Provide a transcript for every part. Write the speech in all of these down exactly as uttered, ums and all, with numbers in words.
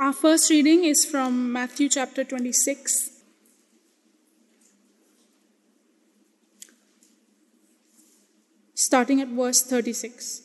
Our first reading is from Matthew chapter twenty-six. Starting at verse thirty-six.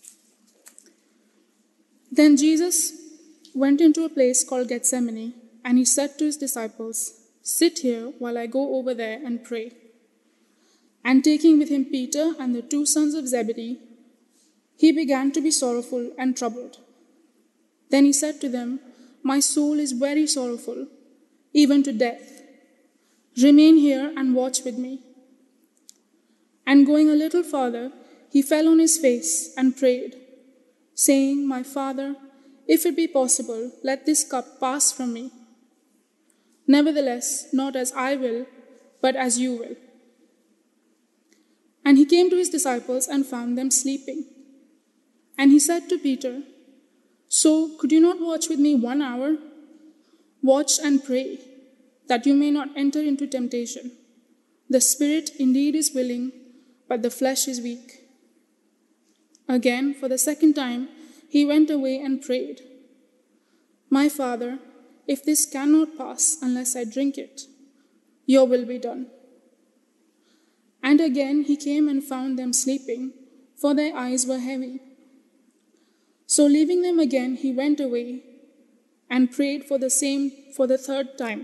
Then Jesus went into a place called Gethsemane, and he said to his disciples, "Sit here while I go over there and pray." And taking with him Peter and the two sons of Zebedee, he began to be sorrowful and troubled. Then he said to them, "My soul is very sorrowful, even to death. Remain here and watch with me." And going a little farther, he fell on his face and prayed, saying, "My Father, if it be possible, let this cup pass from me. Nevertheless, not as I will, but as you will." And he came to his disciples and found them sleeping. And he said to Peter, "So could you not watch with me one hour? Watch and pray, that you may not enter into temptation. The spirit indeed is willing, but the flesh is weak." Again, for the second time, he went away and prayed, "My Father, if this cannot pass unless I drink it, your will be done." And again he came and found them sleeping, for their eyes were heavy. So leaving them again, he went away and prayed for the same for the third time.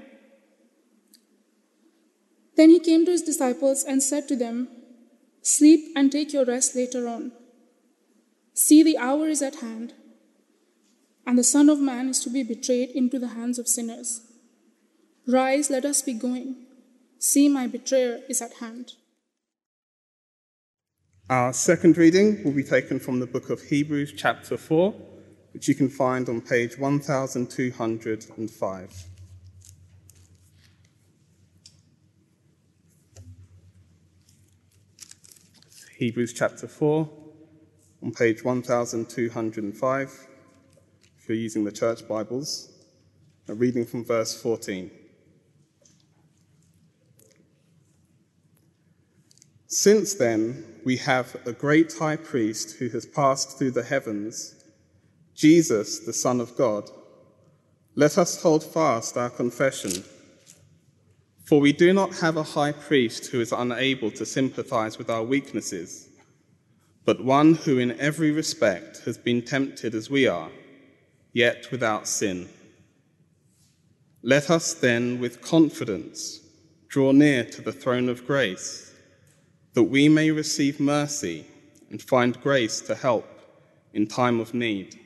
Then he came to his disciples and said to them, "Sleep and take your rest later on. See, the hour is at hand, and the Son of Man is to be betrayed into the hands of sinners. Rise, let us be going. See, my betrayer is at hand." Our second reading will be taken from the book of Hebrews chapter four, which you can find on page one thousand two hundred five. Hebrews chapter four, on page one thousand two hundred five, if you're using the church Bibles, a reading from verse fourteen. "Since then, we have a great high priest who has passed through the heavens, Jesus, the Son of God. Let us hold fast our confession. For we do not have a high priest who is unable to sympathize with our weaknesses, but one who in every respect has been tempted as we are, yet without sin. Let us then with confidence draw near to the throne of grace, that we may receive mercy and find grace to help in time of need.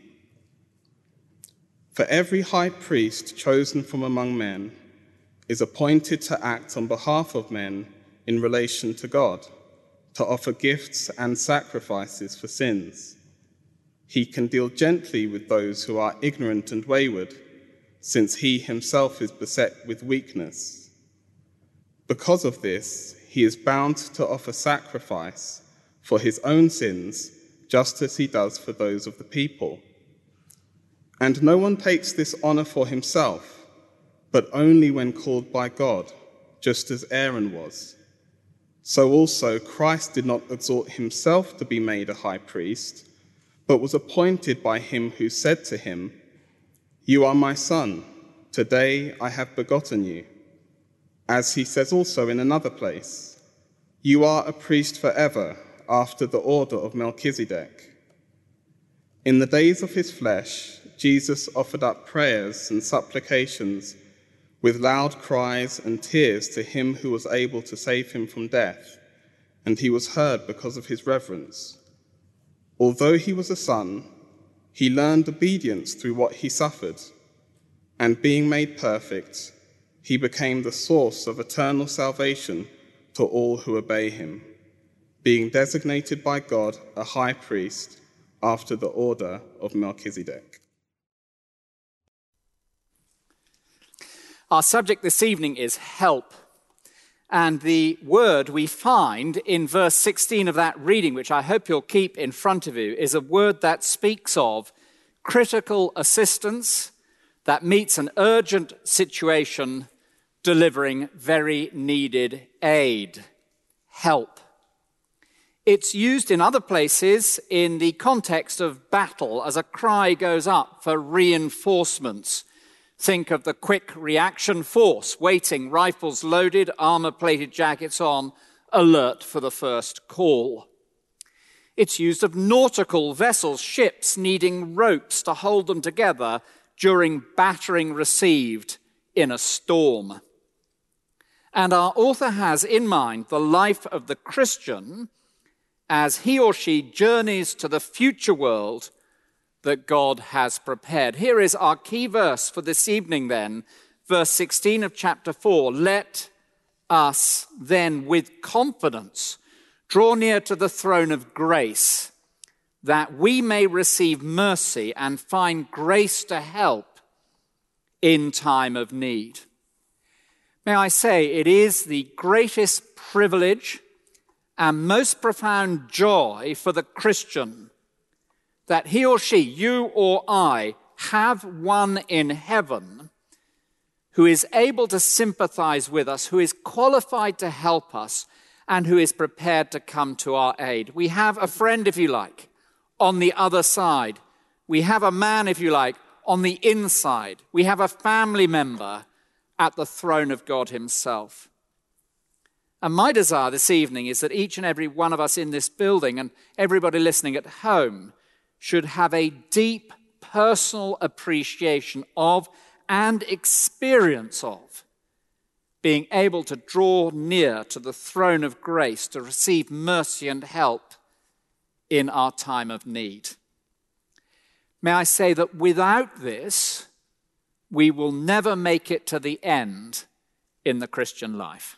For every high priest chosen from among men is appointed to act on behalf of men in relation to God, to offer gifts and sacrifices for sins. He can deal gently with those who are ignorant and wayward, since he himself is beset with weakness. Because of this, he is bound to offer sacrifice for his own sins, just as he does for those of the people. And no one takes this honor for himself, but only when called by God, just as Aaron was. So also Christ did not exalt himself to be made a high priest, but was appointed by him who said to him, "You are my son, today I have begotten you." As he says also in another place, "You are a priest forever, after the order of Melchizedek." In the days of his flesh, Jesus offered up prayers and supplications with loud cries and tears to him who was able to save him from death, and he was heard because of his reverence. Although he was a son, he learned obedience through what he suffered, and being made perfect, he became the source of eternal salvation to all who obey him, being designated by God a high priest after the order of Melchizedek. Our subject this evening is help. And the word we find in verse sixteen of that reading, which I hope you'll keep in front of you, is a word that speaks of critical assistance that meets an urgent situation, delivering very needed aid, help. It's used in other places in the context of battle as a cry goes up for reinforcements Think of the quick reaction force, waiting, rifles loaded, armor-plated jackets on, alert for the first call. It's used of nautical vessels, ships needing ropes to hold them together during battering received in a storm. And our author has in mind the life of the Christian as he or she journeys to the future world that God has prepared. Here is our key verse for this evening then, verse sixteen of chapter four. Let us then with confidence draw near to the throne of grace, that we may receive mercy and find grace to help in time of need. May I say, it is the greatest privilege and most profound joy for the Christian that he or she, you or I, have one in heaven who is able to sympathize with us, who is qualified to help us, and who is prepared to come to our aid. We have a friend, if you like, on the other side. We have a man, if you like, on the inside. We have a family member at the throne of God himself. And my desire this evening is that each and every one of us in this building and everybody listening at home should have a deep personal appreciation of and experience of being able to draw near to the throne of grace to receive mercy and help in our time of need. May I say that without this, we will never make it to the end in the Christian life.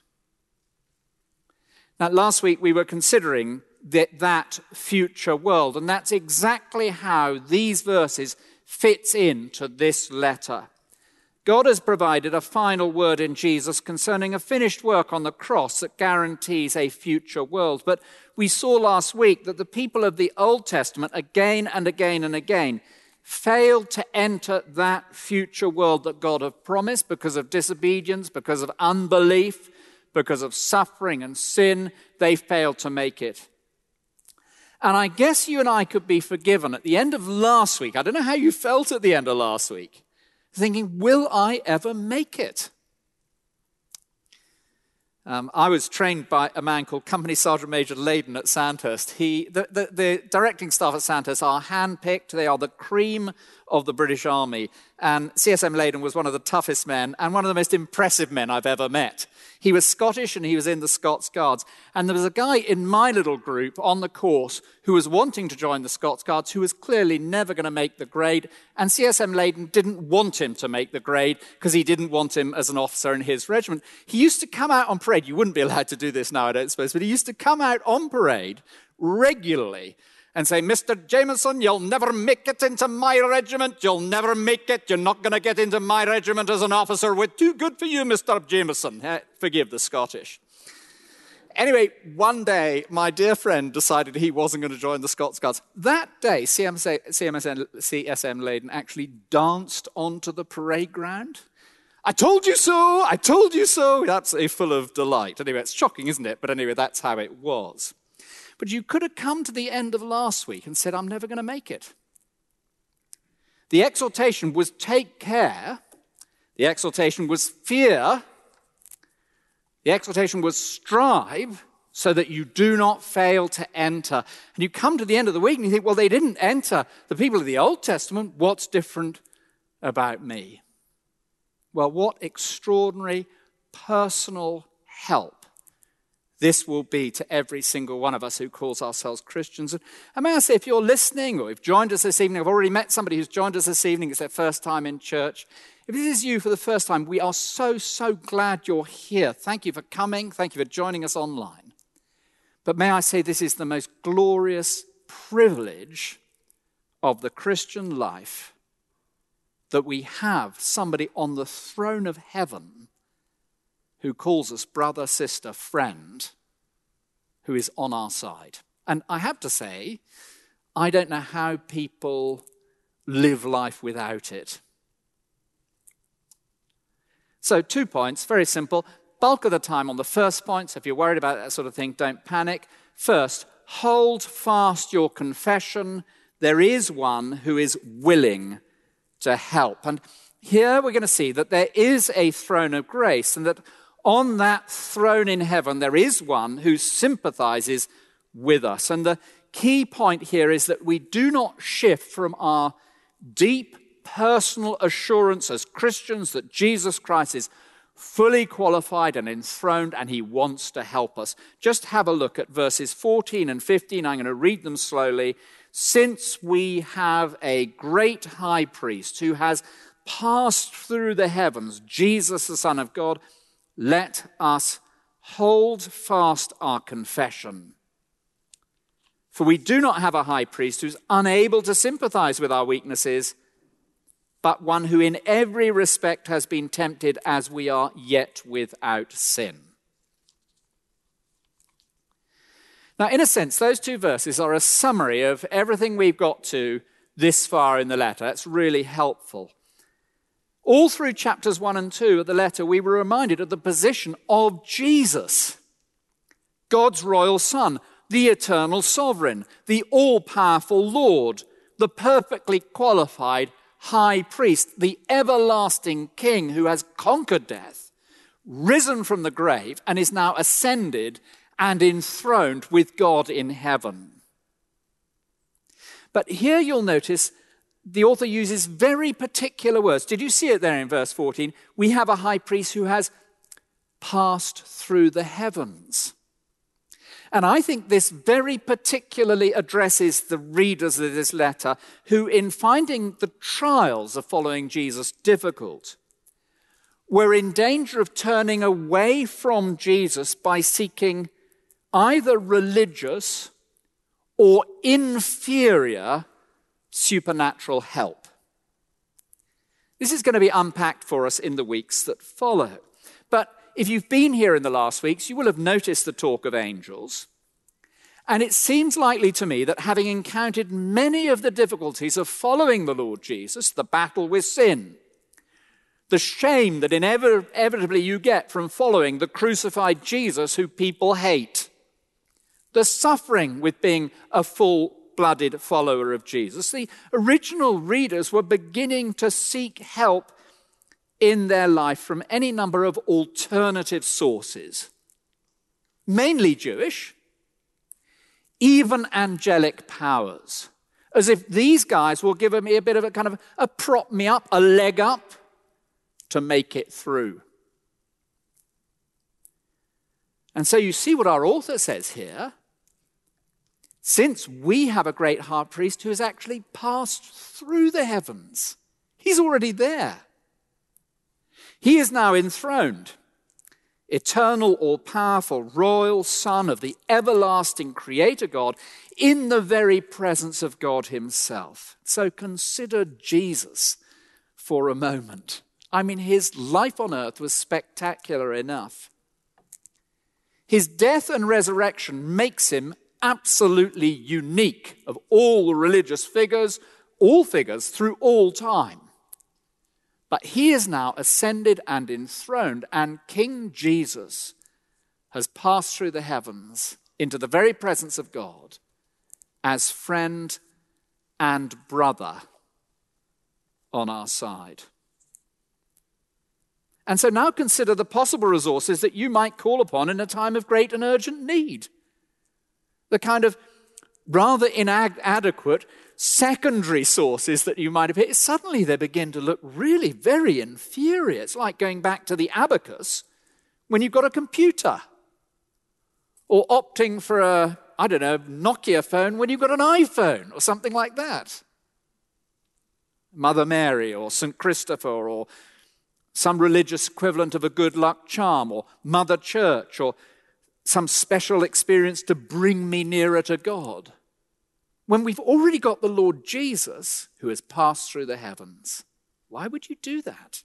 Now, last week we were considering that, that future world, and that's exactly how these verses fit into this letter. God has provided a final word in Jesus concerning a finished work on the cross that guarantees a future world. But we saw last week that the people of the Old Testament, again and again and again, failed to enter that future world that God had promised because of disobedience, because of unbelief, because of suffering and sin. They failed to make it. And I guess you and I could be forgiven at the end of last week. I don't know how you felt at the end of last week, thinking, will I ever make it? Um, I was trained by a man called Company Sergeant Major Leyden at Sandhurst. He, the, the, the directing staff at Sandhurst are hand-picked. They are the cream of the British Army. And C S M Leyden was one of the toughest men and one of the most impressive men I've ever met. He was Scottish and he was in the Scots Guards. And there was a guy in my little group on the course who was wanting to join the Scots Guards who was clearly never going to make the grade. And C S M Leyden didn't want him to make the grade because he didn't want him as an officer in his regiment. He used to come out on parade. You wouldn't be allowed to do this now, I don't suppose, but he used to come out on parade regularly and say, Mister Jameson, you'll never make it into my regiment. You'll never make it. You're not going to get into my regiment as an officer. We're too good for you, Mister Jameson. Eh, forgive the Scottish. Anyway, one day, my dear friend decided he wasn't going to join the Scots Guards. That day, C S M Leyden actually danced onto the parade ground. I told you so, I told you so. Absolutely full of delight. Anyway, it's shocking, isn't it? But anyway, that's how it was. But you could have come to the end of last week and said, I'm never going to make it. The exhortation was take care. The exhortation was fear. The exhortation was strive so that you do not fail to enter. And you come to the end of the week and you think, well, they didn't enter. The people of the Old Testament, what's different about me? Well, what extraordinary personal help this will be to every single one of us who calls ourselves Christians. And may I say, if you're listening or you've joined us this evening, I've already met somebody who's joined us this evening, it's their first time in church. If this is you for the first time, we are so, so glad you're here. Thank you for coming. Thank you for joining us online. But may I say, this is the most glorious privilege of the Christian life, that we have somebody on the throne of heaven who calls us brother, sister, friend, who is on our side. And I have to say, I don't know how people live life without it. So two points, very simple. Bulk of the time on the first point, so if you're worried about that sort of thing, don't panic. First, hold fast your confession. There is one who is willing to help. And here we're going to see that there is a throne of grace, and that on that throne in heaven there is one who sympathizes with us. And the key point here is that we do not shift from our deep personal assurance as Christians that Jesus Christ is fully qualified and enthroned, and he wants to help us. Just have a look at verses fourteen and fifteen. I'm going to read them slowly. Since we have a great high priest who has passed through the heavens, Jesus, the Son of God, let us hold fast our confession. For we do not have a high priest who's unable to sympathize with our weaknesses, but one who in every respect has been tempted as we are, yet without sin. Now, in a sense, those two verses are a summary of everything we've got to this far in the letter. It's really helpful. All through chapters one and two of the letter, we were reminded of the position of Jesus, God's royal Son, the eternal sovereign, the all-powerful Lord, the perfectly qualified high priest, the everlasting King who has conquered death, risen from the grave, and is now ascended and enthroned with God in heaven. But here you'll notice the author uses very particular words. Did you see it there in verse fourteen? We have a high priest who has passed through the heavens. And I think this very particularly addresses the readers of this letter who, in finding the trials of following Jesus difficult, were in danger of turning away from Jesus by seeking either religious or inferior supernatural help. This is going to be unpacked for us in the weeks that follow. But if you've been here in the last weeks, you will have noticed the talk of angels. And it seems likely to me that having encountered many of the difficulties of following the Lord Jesus, the battle with sin, the shame that inevitably you get from following the crucified Jesus who people hate, the suffering with being a full-blooded follower of Jesus, the original readers were beginning to seek help in their life from any number of alternative sources, mainly Jewish, even angelic powers, as if these guys will give me a bit of a kind of a prop me up, a leg up to make it through. And so you see what our author says here. Since we have a great high priest who has actually passed through the heavens, he's already there. He is now enthroned, eternal, all-powerful, royal Son of the everlasting Creator God in the very presence of God himself. So consider Jesus for a moment. I mean, his life on earth was spectacular enough. His death and resurrection makes him absolutely unique of all the religious figures, all figures through all time. But he is now ascended and enthroned, and King Jesus has passed through the heavens into the very presence of God as friend and brother on our side. And so now consider the possible resources that you might call upon in a time of great and urgent need. The kind of rather inadequate secondary sources that you might have hit, suddenly they begin to look really very inferior. It's like going back to the abacus when you've got a computer, or opting for a, I don't know, Nokia phone when you've got an iPhone or something like that. Mother Mary or Saint Christopher or some religious equivalent of a good luck charm, or Mother Church, or some special experience to bring me nearer to God. When we've already got the Lord Jesus who has passed through the heavens, why would you do that?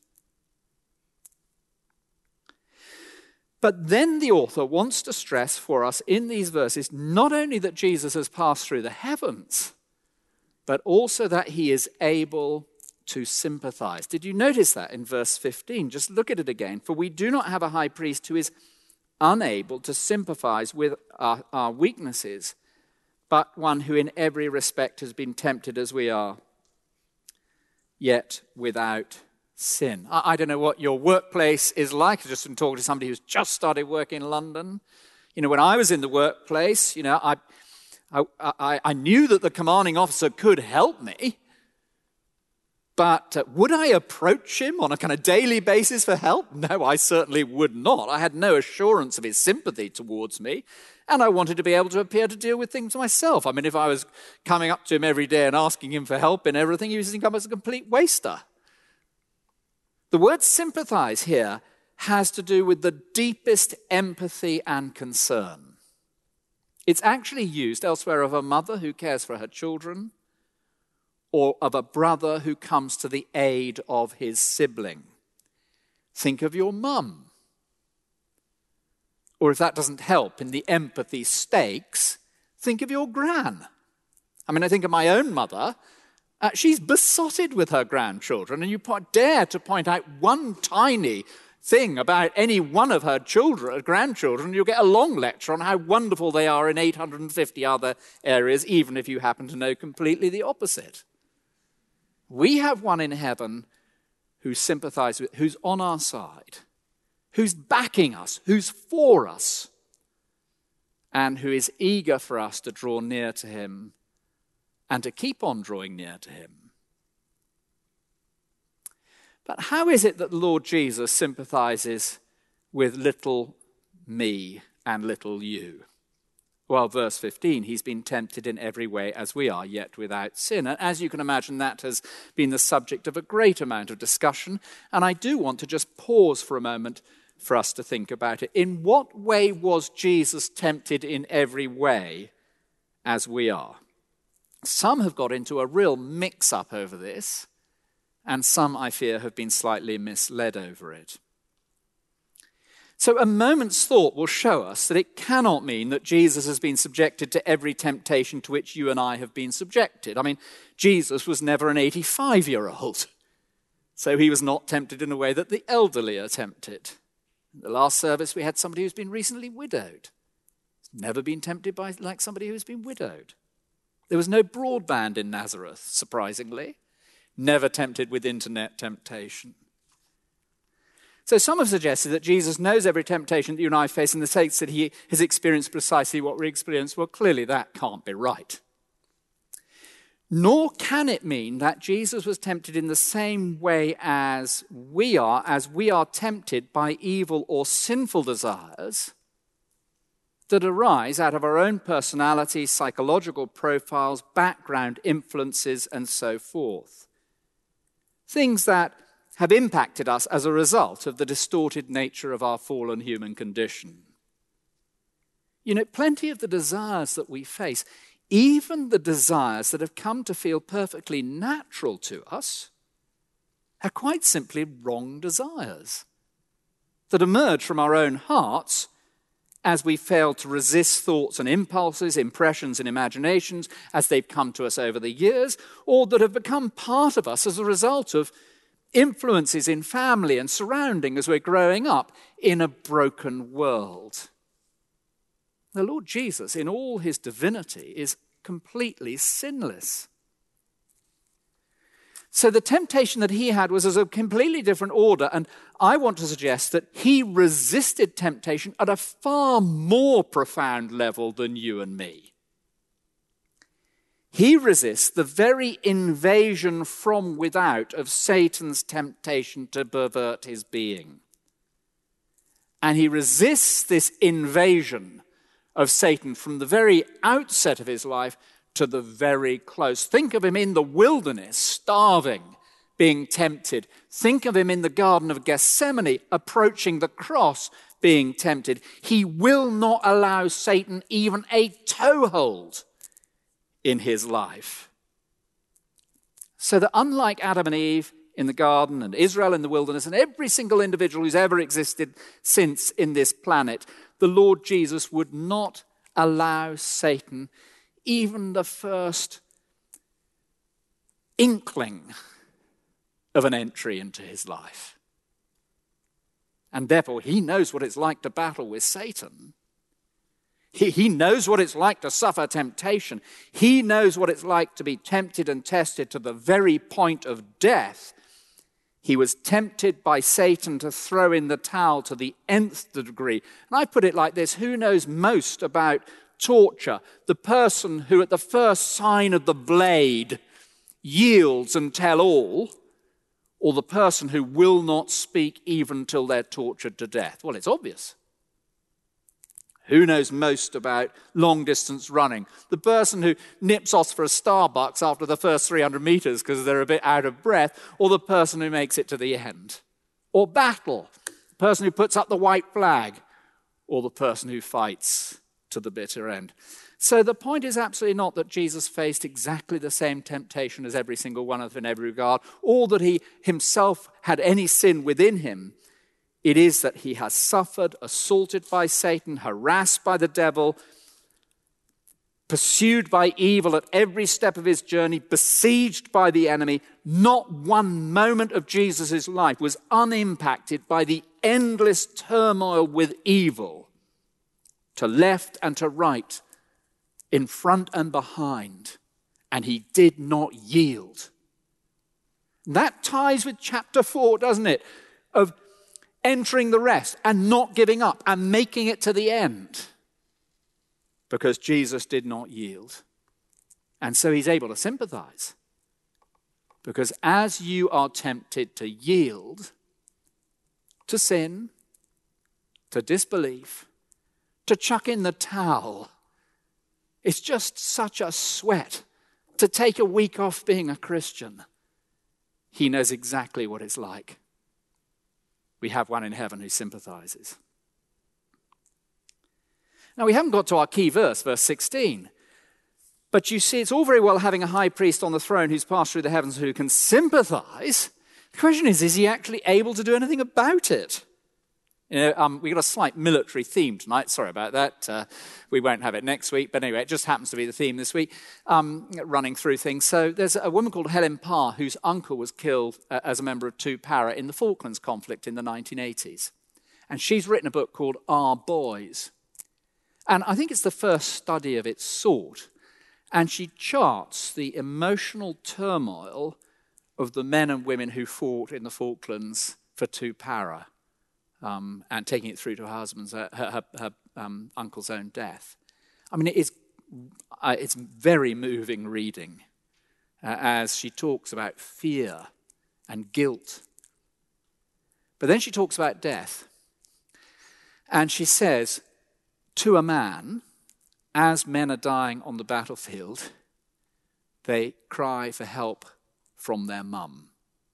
But then the author wants to stress for us in these verses not only that Jesus has passed through the heavens, but also that he is able to sympathize. Did you notice that in verse fifteen? Just look at it again. For we do not have a high priest who is unable to sympathize with our, our weaknesses, but one who in every respect has been tempted as we are, yet without sin. I, I don't know what your workplace is like. I've just been talking to somebody who's just started work in London. You know, when I was in the workplace, you know, I, I, I, I knew that the commanding officer could help me, but uh, would I approach him on a kind of daily basis for help? No, I certainly would not. I had no assurance of his sympathy towards me, and I wanted to be able to appear to deal with things myself. I mean, if I was coming up to him every day and asking him for help in everything, he would think I was a complete waster. The word sympathize here has to do with the deepest empathy and concern. It's actually used elsewhere of a mother who cares for her children, or of a brother who comes to the aid of his sibling. Think of your mum. Or if that doesn't help in the empathy stakes, think of your gran. I mean, I think of my own mother. Uh, she's besotted with her grandchildren, and you dare to point out one tiny thing about any one of her children, grandchildren, you'll get a long lecture on how wonderful they are in eight hundred fifty other areas, even if you happen to know completely the opposite. We have one in heaven who sympathizes with, who's on our side, who's backing us, who's for us, and who is eager for us to draw near to him and to keep on drawing near to him. But how is it that the Lord Jesus sympathizes with little me and little you? Well, verse fifteen, he's been tempted in every way as we are, yet without sin. And as you can imagine, that has been the subject of a great amount of discussion. And I do want to just pause for a moment for us to think about it. In what way was Jesus tempted in every way as we are? Some have got into a real mix-up over this, and some, I fear, have been slightly misled over it. So a moment's thought will show us that it cannot mean that Jesus has been subjected to every temptation to which you and I have been subjected. I mean, Jesus was never an eighty-five-year-old, so he was not tempted in a way that the elderly are tempted. In the last service, we had somebody who's been recently widowed. He's never been tempted by like somebody who's been widowed. There was no broadband in Nazareth, surprisingly. Never tempted with internet temptation. So some have suggested that Jesus knows every temptation that you and I face in the sense that he has experienced precisely what we experience. Well, clearly that can't be right. Nor can it mean that Jesus was tempted in the same way as we are, as we are tempted by evil or sinful desires that arise out of our own personality, psychological profiles, background influences, and so forth. Things that have impacted us as a result of the distorted nature of our fallen human condition. You know, plenty of the desires that we face, even the desires that have come to feel perfectly natural to us, are quite simply wrong desires that emerge from our own hearts as we fail to resist thoughts and impulses, impressions and imaginations as they've come to us over the years, or that have become part of us as a result of influences in family and surrounding as we're growing up in a broken world. The Lord Jesus, in all his divinity, is completely sinless. So the temptation that he had was of a completely different order, and I want to suggest that he resisted temptation at a far more profound level than you and me. He resists the very invasion from without of Satan's temptation to pervert his being. And he resists this invasion of Satan from the very outset of his life to the very close. Think of him in the wilderness, starving, being tempted. Think of him in the Garden of Gethsemane, approaching the cross, being tempted. He will not allow Satan even a toehold in his life. So that unlike Adam and Eve in the garden and Israel in the wilderness and every single individual who's ever existed since in this planet, the Lord Jesus would not allow Satan even the first inkling of an entry into his life. And therefore, he knows what it's like to battle with Satan. He, he knows what it's like to suffer temptation. He knows what it's like to be tempted and tested to the very point of death. He was tempted by Satan to throw in the towel to the nth degree. And I put it like this: who knows most about torture? The person who at the first sign of the blade yields and tell all, or the person who will not speak even till they're tortured to death? Well, it's obvious. Who knows most about long-distance running? The person who nips off for a Starbucks after the first three hundred meters because they're a bit out of breath, or the person who makes it to the end? Or battle, the person who puts up the white flag, or the person who fights to the bitter end? So the point is absolutely not that Jesus faced exactly the same temptation as every single one of them in every regard, or that he himself had any sin within him. It is that he has suffered, assaulted by Satan, harassed by the devil, pursued by evil at every step of his journey, besieged by the enemy. Not one moment of Jesus' life was unimpacted by the endless turmoil with evil, to left and to right, in front and behind, and he did not yield. That ties with chapter four, doesn't it? Of entering the rest and not giving up and making it to the end, because Jesus did not yield. And so he's able to sympathize, because as you are tempted to yield to sin, to disbelief, to chuck in the towel, it's just such a sweat to take a week off being a Christian. He knows exactly what it's like. We have one in heaven who sympathizes. Now, we haven't got to our key verse, verse sixteen. But you see, it's all very well having a high priest on the throne who's passed through the heavens who can sympathize. The question is, is he actually able to do anything about it? You know, um, we've got a slight military theme tonight. Sorry about that. Uh, we won't have it next week. But anyway, it just happens to be the theme this week, um, running through things. So there's a woman called Helen Parr whose uncle was killed uh, as a member of two para in the Falklands conflict in the nineteen eighties. And she's written a book called Our Boys. And I think it's the first study of its sort. And she charts the emotional turmoil of the men and women who fought in the Falklands for two para. Um, and taking it through to her husband's, uh, her, her, her um, uncle's own death. I mean, it is, uh, it's very moving reading uh, as she talks about fear and guilt. But then she talks about death. And she says, to a man, as men are dying on the battlefield, they cry for help from their mum.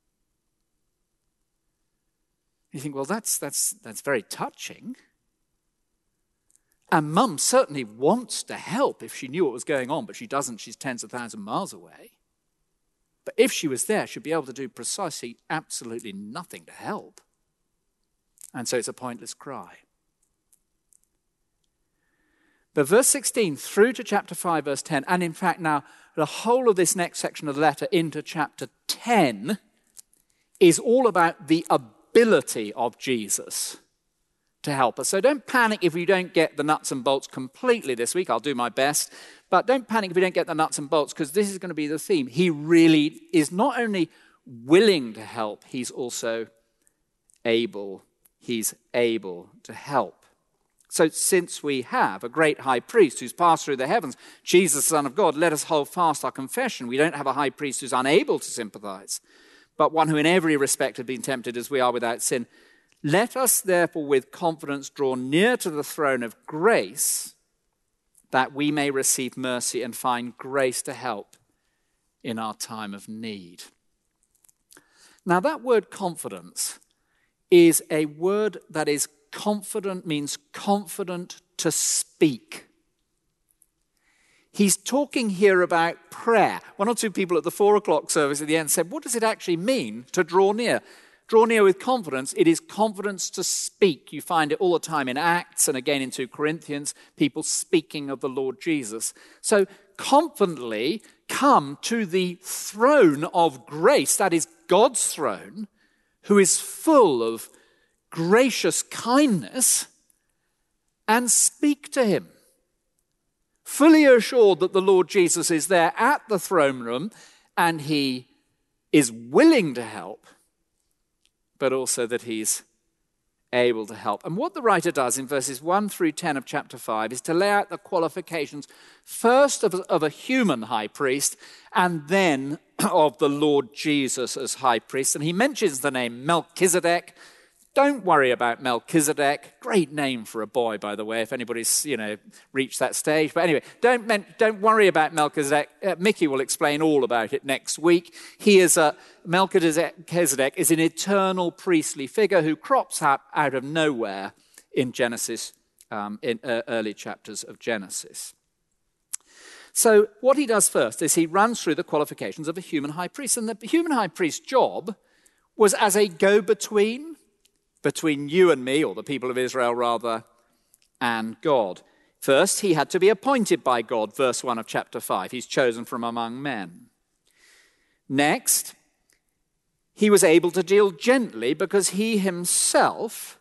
You think, well, that's that's that's very touching. And mum certainly wants to help if she knew what was going on, but she doesn't. She's tens of thousands of miles away. But if she was there, she'd be able to do precisely absolutely nothing to help. And so it's a pointless cry. But verse sixteen through to chapter five, verse ten, and in fact now the whole of this next section of the letter into chapter ten is all about the ability ability of Jesus to help us. So don't panic if you don't get the nuts and bolts completely this week. I'll do my best. But don't panic if you don't get the nuts and bolts, because this is going to be the theme. He really is not only willing to help, he's also able. He's able to help. So since we have a great high priest who's passed through the heavens, Jesus, Son of God, let us hold fast our confession. We don't have a high priest who's unable to sympathize, but one who in every respect had been tempted as we are without sin. Let us therefore with confidence draw near to the throne of grace, that we may receive mercy and find grace to help in our time of need. Now that word confidence is a word that is confident, means confident to speak. He's talking here about prayer. One or two people at the four o'clock service at the end said, what does it actually mean to draw near? Draw near with confidence. It is confidence to speak. You find it all the time in Acts and again in two Corinthians, people speaking of the Lord Jesus. So confidently come to the throne of grace, that is God's throne, who is full of gracious kindness, and speak to him. fully assured that the Lord Jesus is there at the throne room and he is willing to help, but also that he's able to help. And what the writer does in verses one through ten of chapter five is to lay out the qualifications first of, of a human high priest and then of the Lord Jesus as high priest. And he mentions the name Melchizedek. Don't worry about Melchizedek. Great name for a boy, by the way, if anybody's, you know, reached that stage. But anyway, don't, don't worry about Melchizedek. Uh, Mickey will explain all about it next week. He is a, Melchizedek is an eternal priestly figure who crops up out of nowhere in Genesis, um, in uh, early chapters of Genesis. So what he does first is he runs through the qualifications of a human high priest. And the human high priest's job was as a go-between between you and me, or the people of Israel rather, and God. First, he had to be appointed by God, verse one of chapter five. He's chosen from among men. Next, he was able to deal gently because he himself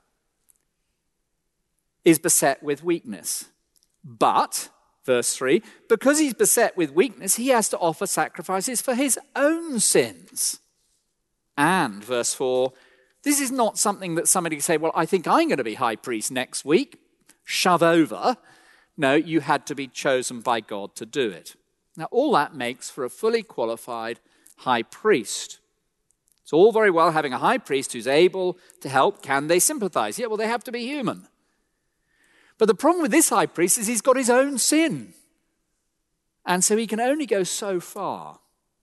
is beset with weakness. But, verse three, because he's beset with weakness, he has to offer sacrifices for his own sins. And, verse four, this is not something that somebody can say, well, I think I'm going to be high priest next week. Shove over. No, you had to be chosen by God to do it. Now, all that makes for a fully qualified high priest. It's all very well having a high priest who's able to help. Can they sympathize? Yeah, well, they have to be human. But the problem with this high priest is he's got his own sin. And so he can only go so far.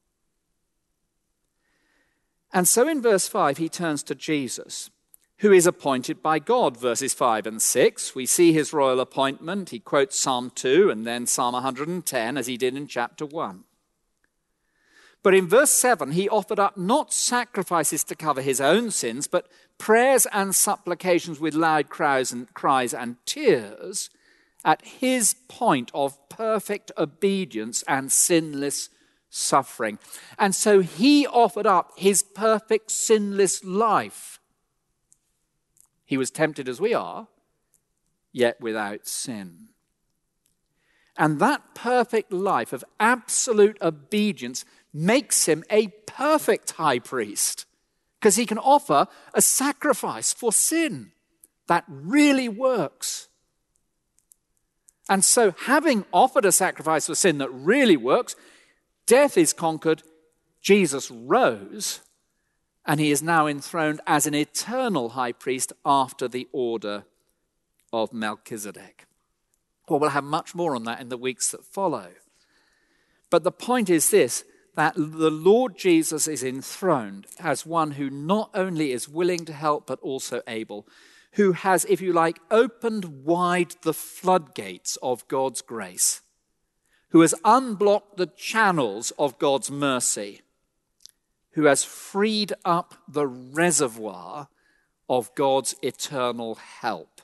And so in verse five, he turns to Jesus, who is appointed by God, verses five and six. We see his royal appointment. He quotes Psalm two and then Psalm one hundred ten, as he did in chapter one. But in verse seven, he offered up not sacrifices to cover his own sins, but prayers and supplications with loud cries and, cries and tears at his point of perfect obedience and sinless suffering. And so he offered up his perfect sinless life. He was tempted as we are, yet without sin. And that perfect life of absolute obedience makes him a perfect high priest, because he can offer a sacrifice for sin that really works. And so, having offered a sacrifice for sin that really works, death is conquered, Jesus rose, and he is now enthroned as an eternal high priest after the order of Melchizedek. Well, we'll have much more on that in the weeks that follow. But the point is this, that the Lord Jesus is enthroned as one who not only is willing to help, but also able, who has, if you like, opened wide the floodgates of God's grace, who has unblocked the channels of God's mercy, who has freed up the reservoir of God's eternal help.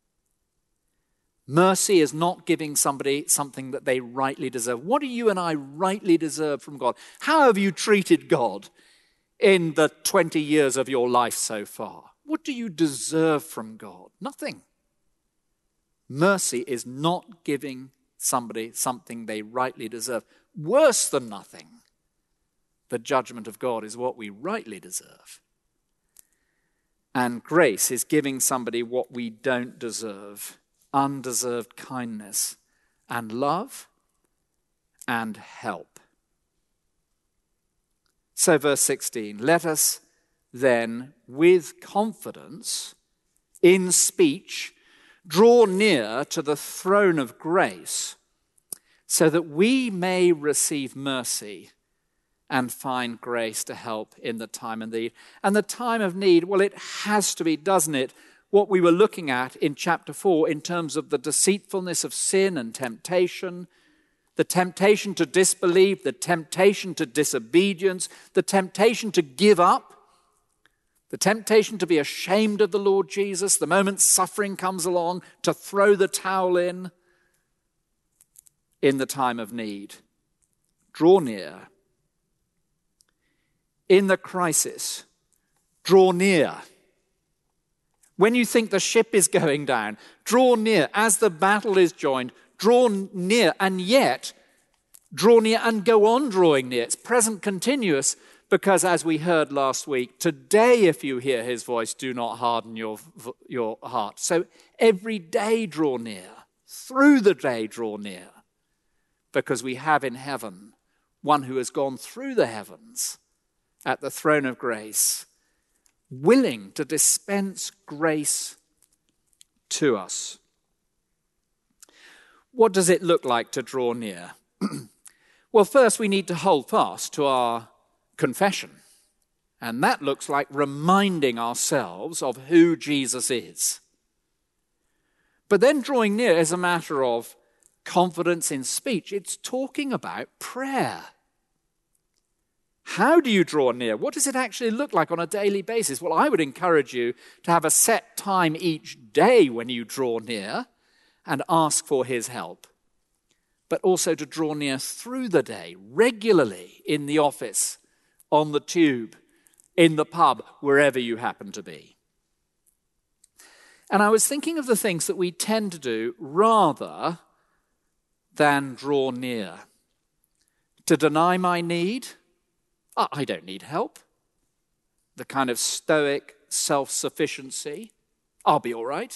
Mercy is not giving somebody something that they rightly deserve. What do you and I rightly deserve from God? How have you treated God in the twenty years of your life so far? What do you deserve from God? Nothing. Mercy is not giving somebody something they rightly deserve. Worse than nothing, the judgment of God is what we rightly deserve. And grace is giving somebody what we don't deserve. Undeserved kindness and love and help. So verse sixteen, let us then with confidence in speech draw near to the throne of grace so that we may receive mercy and find grace to help in the time of need. And the time of need, well, it has to be, doesn't it, what we were looking at in chapter four in terms of the deceitfulness of sin and temptation, the temptation to disbelieve, the temptation to disobedience, the temptation to give up, the temptation to be ashamed of the Lord Jesus, the moment suffering comes along, to throw the towel in, in the time of need. Draw near. In the crisis, draw near. When you think the ship is going down, draw near. As the battle is joined, draw near and yet draw near and go on drawing near. It's present continuous because, as we heard last week, today if you hear his voice, do not harden your, your heart. So every day draw near, through the day draw near, because we have in heaven one who has gone through the heavens at the throne of grace, willing to dispense grace to us. What does it look like to draw near? Well, first we need to hold fast to our confession. And that looks like reminding ourselves of who Jesus is. But then drawing near is a matter of confidence in speech. It's talking about prayer. How do you draw near? What does it actually look like on a daily basis? Well, I would encourage you to have a set time each day when you draw near and ask for his help, but also to draw near through the day, regularly, in the office, on the tube, in the pub, wherever you happen to be. And I was thinking of the things that we tend to do rather than draw near. To deny my need, I don't need help. The kind of stoic self-sufficiency, I'll be all right.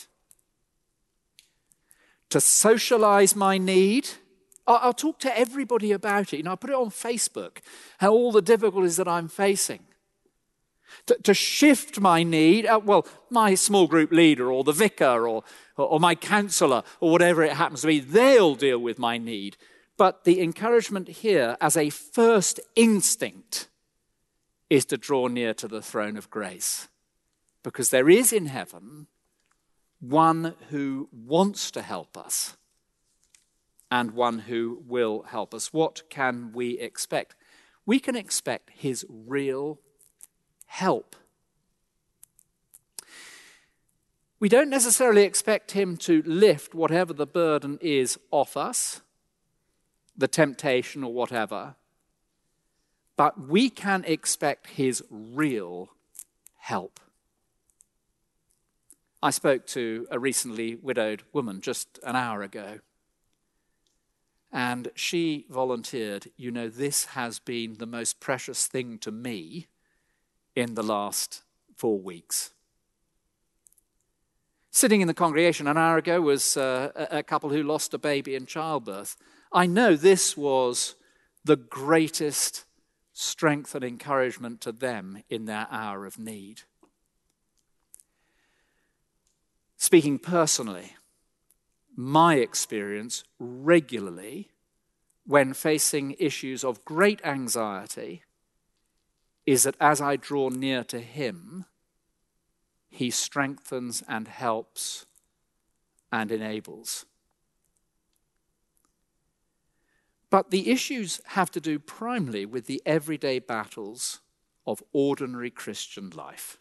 To socialize my need, I'll talk to everybody about it. You know, I put it on Facebook, how all the difficulties that I'm facing. To, to shift my need, uh, well, my small group leader or the vicar or, or, or my counsellor or whatever it happens to be, they'll deal with my need. But the encouragement here as a first instinct is to draw near to the throne of grace. Because there is in heaven one who wants to help us and one who will help us. What can we expect? We can expect his real help. We don't necessarily expect him to lift whatever the burden is off us, the temptation or whatever, but we can expect his real help. I spoke to a recently widowed woman just an hour ago, and she volunteered, you know, this has been the most precious thing to me in the last four weeks. Sitting in the congregation an hour ago was uh, a couple who lost a baby in childbirth. I know this was the greatest strength and encouragement to them in their hour of need. Speaking personally, my experience regularly when facing issues of great anxiety is that as I draw near to him, he strengthens and helps and enables. But the issues have to do primarily with the everyday battles of ordinary Christian life.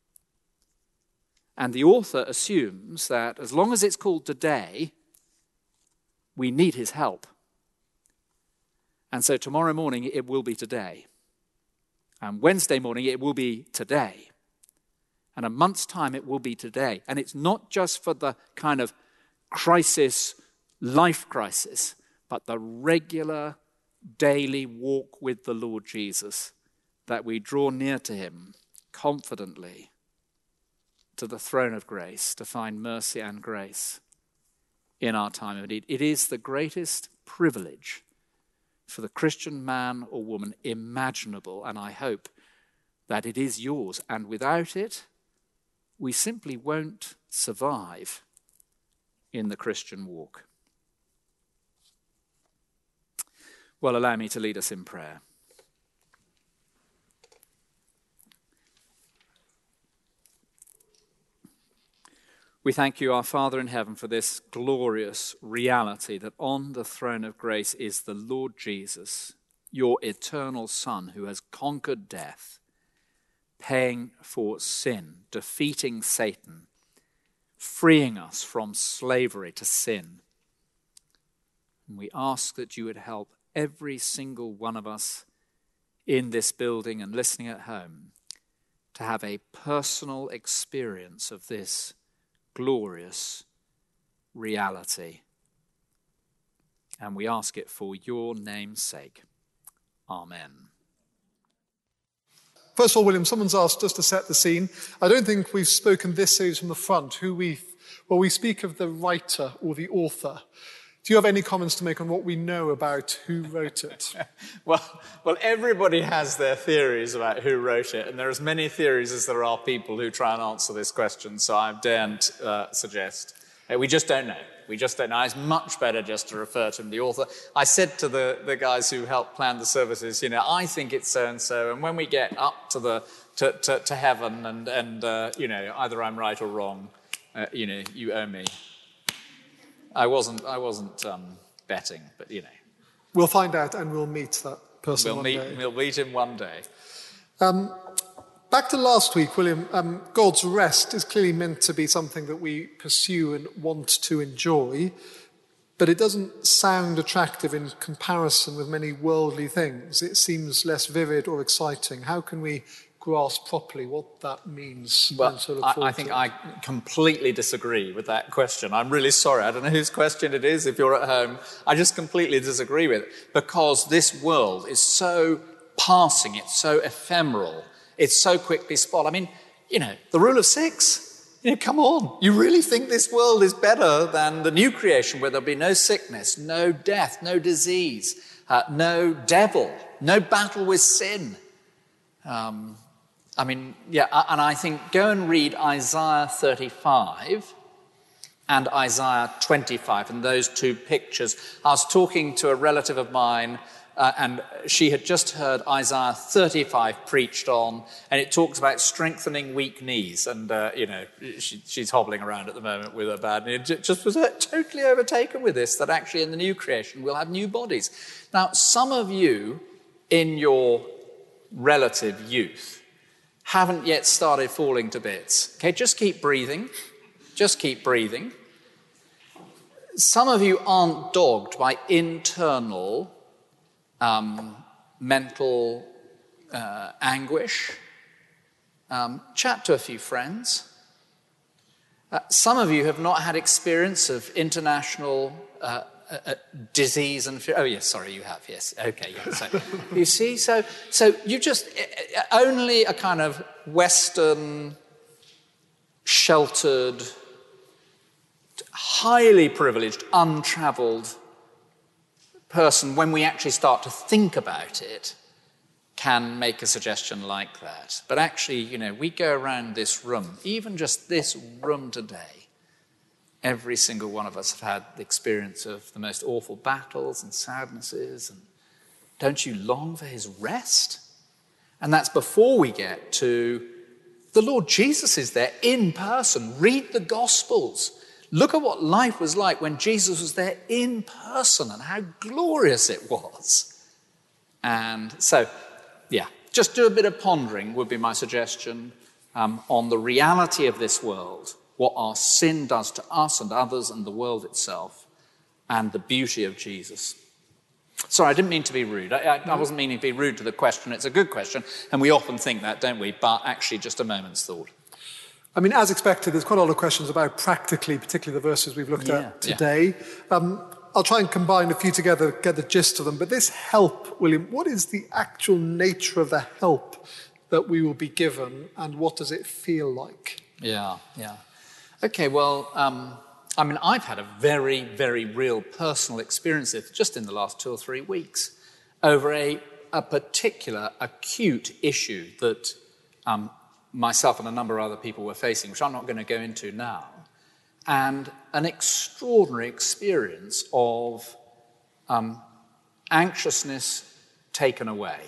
And the author assumes that as long as it's called today, we need his help. And so tomorrow morning it will be today. And Wednesday morning it will be today. And a month's time it will be today. And it's not just for the kind of crisis, life crisis, but the regular daily walk with the Lord Jesus, that we draw near to him confidently to the throne of grace to find mercy and grace in our time of need. It is the greatest privilege for the Christian man or woman imaginable, and I hope that it is yours. And without it, we simply won't survive in the Christian walk. Well, allow me to lead us in prayer. We thank you, our Father in heaven, for this glorious reality that on the throne of grace is the Lord Jesus, your eternal Son, who has conquered death, paying for sin, defeating Satan, freeing us from slavery to sin. And we ask that you would help every single one of us in this building and listening at home to have a personal experience of this glorious reality. And we ask it for your name's sake. Amen. First of all, William, someone's asked us to set the scene. I don't think we've spoken this series from the front. Who we, well, we speak of the writer or the author. Do you have any comments to make on what we know about who wrote it? well, well, everybody has their theories about who wrote it, and there are as many theories as there are people who try and answer this question, so I daren't uh, suggest. Uh, we just don't know. We just don't know. It's much better just to refer to the author. I said to the, the guys who helped plan the services, you know, I think it's so-and-so, and when we get up to the to, to, to heaven and, and uh, you know, either I'm right or wrong, uh, you know, you owe me. I wasn't, I wasn't um, betting, but, you know. We'll find out and we'll meet that person we'll one meet, day. We'll meet him one day. Um, back to last week, William, um, God's rest is clearly meant to be something that we pursue and want to enjoy, but it doesn't sound attractive in comparison with many worldly things. It seems less vivid or exciting. How can we grasp properly what that means? Well, sort of I, I think I completely disagree with that question. I'm really sorry. I don't know whose question it is if you're at home. I just completely disagree with it because this world is so passing, it's so ephemeral, it's so quickly spoiled. I mean, you know, the rule of six, you know, come on. You really think this world is better than the new creation where there'll be no sickness, no death, no disease, uh, no devil, no battle with sin? Um, I mean, yeah, and I think go and read Isaiah thirty-five and Isaiah twenty-five, and those two pictures. I was talking to a relative of mine, uh, and she had just heard Isaiah thirty-five preached on, and it talks about strengthening weak knees. And, uh, you know, she, she's hobbling around at the moment with her bad knee. It just was totally overtaken with this, that actually in the new creation we'll have new bodies. Now, some of you in your relative youth haven't yet started falling to bits. Okay, just keep breathing. Just keep breathing. Some of you aren't dogged by internal um, mental uh, anguish. Um, chat to a few friends. Uh, some of you have not had experience of international uh, Uh, uh, disease and fear. Oh, yes, sorry, you have, yes. Okay, yes. So, you see, so so you just, uh, only a kind of Western, sheltered, highly privileged, untravelled person, when we actually start to think about it, can make a suggestion like that. But actually, you know, we go around this room, even just this room today, every single one of us have had the experience of the most awful battles and sadnesses. And don't you long for his rest? And that's before we get to the Lord Jesus is there in person. Read the Gospels. Look at what life was like when Jesus was there in person and how glorious it was. And so, yeah, just do a bit of pondering would be my suggestion um, on the reality of this world, what our sin does to us and others and the world itself, and the beauty of Jesus. Sorry, I didn't mean to be rude. I, I, I wasn't meaning to be rude to the question. It's a good question, and we often think that, don't we? But actually, just a moment's thought. I mean, as expected, there's quite a lot of questions about practically, particularly the verses we've looked yeah, at today. Yeah. Um, I'll try and combine a few together, get the gist of them. But this help, William, what is the actual nature of the help that we will be given, and what does it feel like? Yeah, yeah. Okay, well, um, I mean, I've had a very, very real personal experience of just in the last two or three weeks over a, a particular acute issue that um, myself and a number of other people were facing, which I'm not going to go into now, and an extraordinary experience of um, anxiousness taken away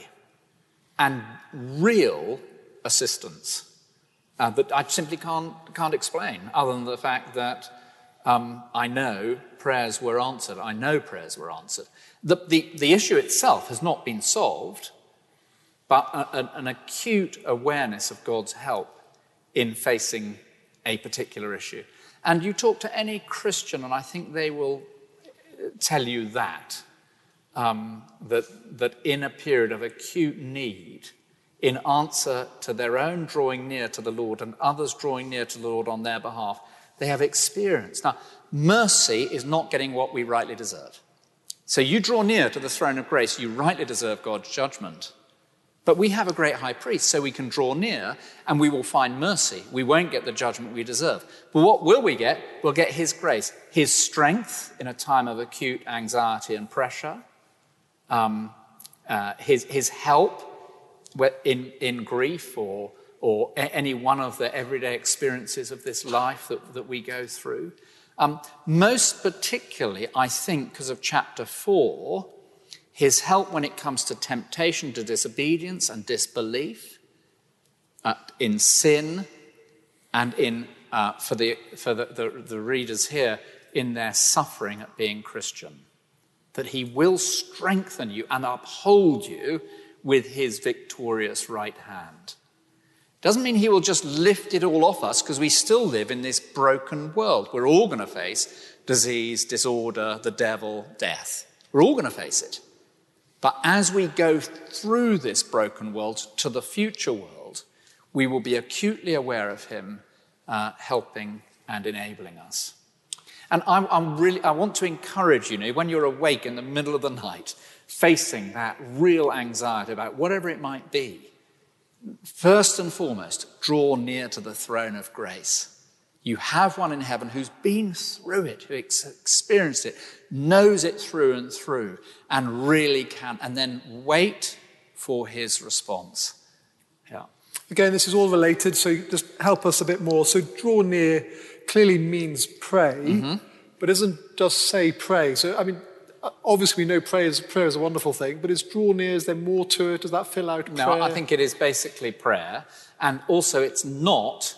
and real assistance. Uh, that I simply can't, can't explain, other than the fact that um, I know prayers were answered. I know prayers were answered. The, the, the issue itself has not been solved, but a, a, an acute awareness of God's help in facing a particular issue. And you talk to any Christian, and I think they will tell you that, um, that, that in a period of acute need, in answer to their own drawing near to the Lord and others drawing near to the Lord on their behalf, they have experienced. Now, mercy is not getting what we rightly deserve. So you draw near to the throne of grace, you rightly deserve God's judgment. But we have a great high priest, so we can draw near and we will find mercy. We won't get the judgment we deserve. But what will we get? We'll get his grace, his strength in a time of acute anxiety and pressure, um, uh, his, his help in, in grief or, or any one of the everyday experiences of this life that, that we go through. Um, most particularly, I think, because of chapter four, his help when it comes to temptation to disobedience and disbelief, uh, in sin, and in uh, for the for the, the, the readers here, in their suffering at being Christian. That he will strengthen you and uphold you with his victorious right hand. Doesn't mean he will just lift it all off us, because we still live in this broken world. We're all going to face disease, disorder, the devil, death. We're all going to face it. But as we go through this broken world to the future world, we will be acutely aware of him uh, helping and enabling us. And I'm, I'm really, I want to encourage you, you know, when you're awake in the middle of the night, facing that real anxiety about whatever it might be, first and foremost, draw near to the throne of grace. You have one in heaven who's been through it, who ex- experienced it, knows it through and through, and really can, and then wait for his response. Yeah. Again, this is all related, so just help us a bit more. So draw near clearly means pray, mm-hmm. but isn't just say pray. So, I mean, obviously we know prayer is, prayer is a wonderful thing, but is draw near, is there more to it? Does that fill out prayer? No, I think it is basically prayer, and also it's not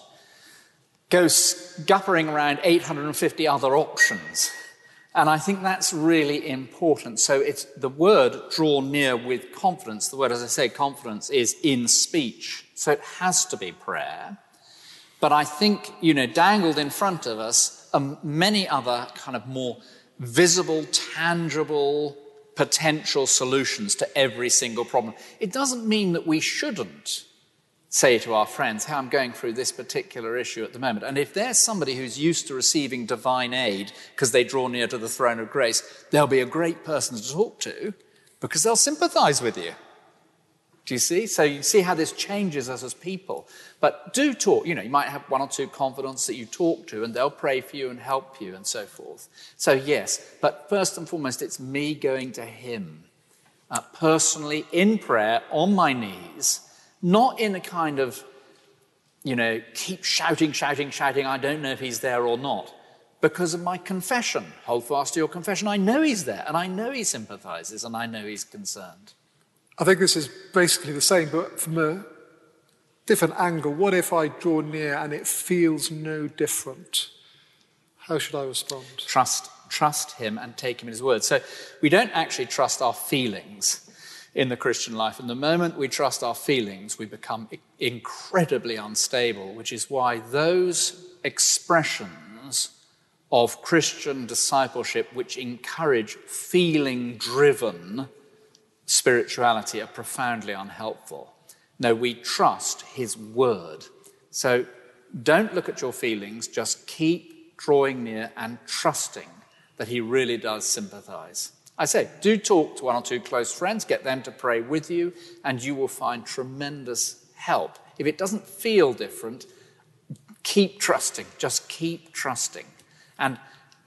go scuppering around eight hundred fifty other options. And I think that's really important. So it's the word draw near with confidence. The word, as I say, confidence is in speech. So it has to be prayer. But I think, you know, dangled in front of us are many other kind of more visible, tangible, potential solutions to every single problem. It doesn't mean that we shouldn't say to our friends, hey, I'm going through this particular issue at the moment. And if there's somebody who's used to receiving divine aid because they draw near to the throne of grace, they'll be a great person to talk to because they'll sympathize with you. Do you see? So you see how this changes us as people. But do talk. You know, you might have one or two confidants that you talk to and they'll pray for you and help you and so forth. So yes, but first and foremost, it's me going to him uh, personally in prayer on my knees. Not in a kind of, you know, keep shouting, shouting, shouting, I don't know if he's there or not. Because of my confession. Hold fast to your confession. I know he's there, and I know he sympathizes, and I know he's concerned. I think this is basically the same, but from a different angle. What if I draw near and it feels no different? How should I respond? Trust, trust him and take him at his word. So we don't actually trust our feelings in the Christian life. And the moment we trust our feelings, we become incredibly unstable, which is why those expressions of Christian discipleship which encourage feeling-driven spirituality are profoundly unhelpful. No, we trust his word. So don't look at your feelings, just keep drawing near and trusting that he really does sympathize. I say, do talk to one or two close friends, get them to pray with you, and you will find tremendous help. If it doesn't feel different, keep trusting, just keep trusting. And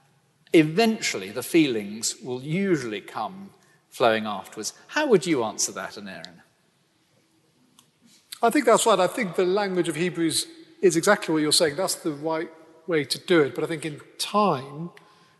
eventually the feelings will usually come flowing afterwards. How would you answer that, Aaron? I think that's right. I think the language of Hebrews is exactly what you're saying. That's the right way to do it. But I think in time,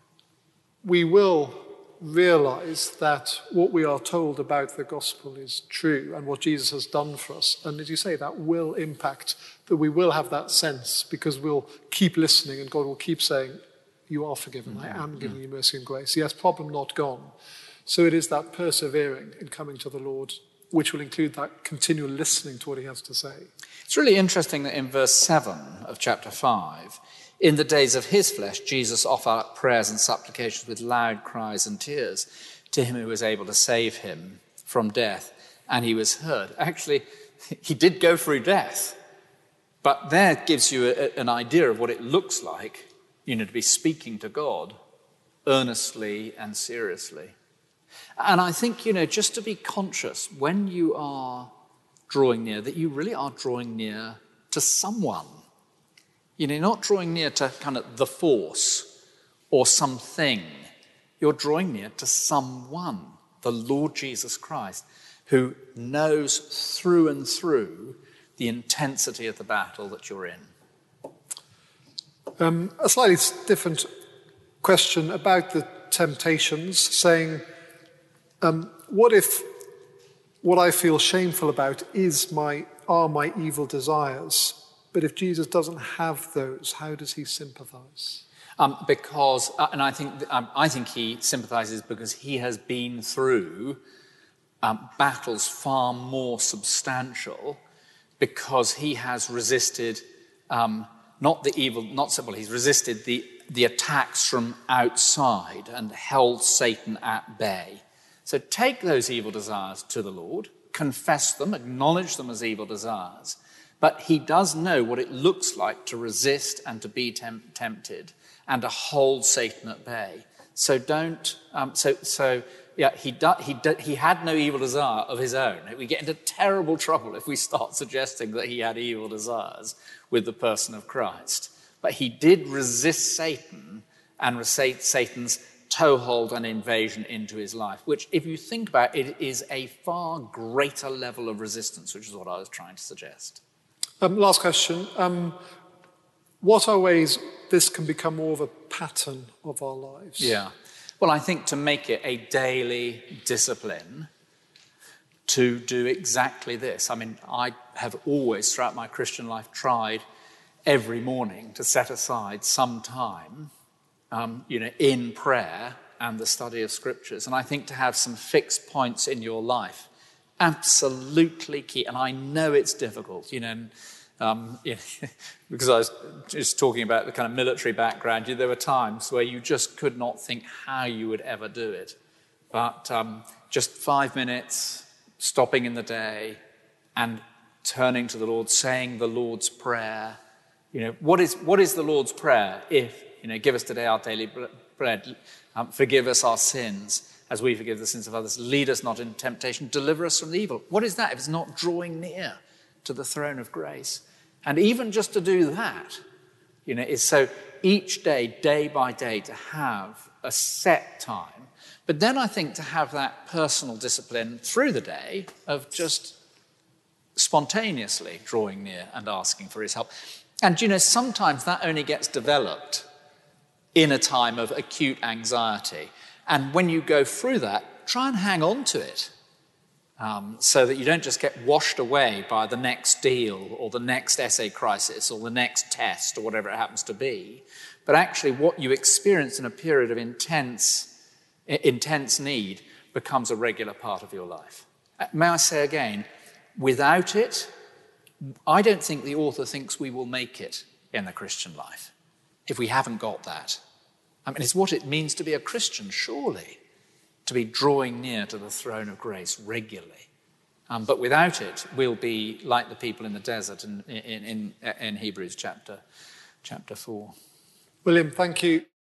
we will realize that what we are told about the gospel is true and what Jesus has done for us. And as you say, that will impact, that we will have that sense because we'll keep listening and God will keep saying, you are forgiven, mm-hmm. I am giving you mercy and grace. Yes, problem not gone. So it is that persevering in coming to the Lord, which will include that continual listening to what he has to say. It's really interesting that in verse seven of chapter five, in the days of his flesh, Jesus offered up prayers and supplications with loud cries and tears to him who was able to save him from death, and he was heard. Actually, he did go through death, but there gives you a, an idea of what it looks like, you know, to be speaking to God earnestly and seriously. And I think, you know, just to be conscious when you are drawing near, that you really are drawing near to someone. You know, you're not drawing near to kind of the force or something. You're drawing near to someone, the Lord Jesus Christ, who knows through and through the intensity of the battle that you're in. Um, a slightly different question about the temptations, saying, um, what if what I feel shameful about is my are my evil desires? But if Jesus doesn't have those, how does he sympathize? Um, because, uh, and I think um, I think he sympathizes because he has been through um, battles far more substantial, because he has resisted um, not the evil, not so well. He's resisted the the attacks from outside and held Satan at bay. So take those evil desires to the Lord, confess them, acknowledge them as evil desires. But he does know what it looks like to resist and to be temp- tempted and to hold Satan at bay. So don't, um, so, so yeah, he, do, he, do, he had no evil desire of his own. We get into terrible trouble if we start suggesting that he had evil desires with the person of Christ. But he did resist Satan and resist Satan's toehold and invasion into his life, which, if you think about it, is a far greater level of resistance, which is what I was trying to suggest. Um, last question. Um, what are ways this can become more of a pattern of our lives? Yeah. Well, I think to make it a daily discipline to do exactly this. I mean, I have always, throughout my Christian life, tried every morning to set aside some time, um, you know, in prayer and the study of scriptures. And I think to have some fixed points in your life, absolutely key. And I know it's difficult, you know, um, you know because I was just talking about the kind of military background. There were times where you just could not think how you would ever do it. But um, just five minutes, stopping in the day and turning to the Lord, saying the Lord's Prayer. You know, what is what is the Lord's Prayer? If, you know, give us today our daily bread, um, forgive us our sins as we forgive the sins of others, lead us not into temptation, deliver us from the evil. What is that if it's not drawing near to the throne of grace? And even just to do that, you know, is so each day, day by day, to have a set time. But then I think to have that personal discipline through the day of just spontaneously drawing near and asking for his help. And, you know, sometimes that only gets developed in a time of acute anxiety. And when you go through that, try and hang on to it um, so that you don't just get washed away by the next deal or the next essay crisis or the next test or whatever it happens to be. But actually what you experience in a period of intense, intense need becomes a regular part of your life. May I say again, without it, I don't think the author thinks we will make it in the Christian life if we haven't got that. I mean, it's what it means to be a Christian, surely, to be drawing near to the throne of grace regularly. Um, but without it, we'll be like the people in the desert in, in, in, in Hebrews chapter, chapter four. William, thank you.